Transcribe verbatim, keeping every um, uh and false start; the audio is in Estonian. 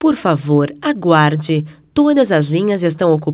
Por favor, aguarde. Todas as linhas estão ocupadas.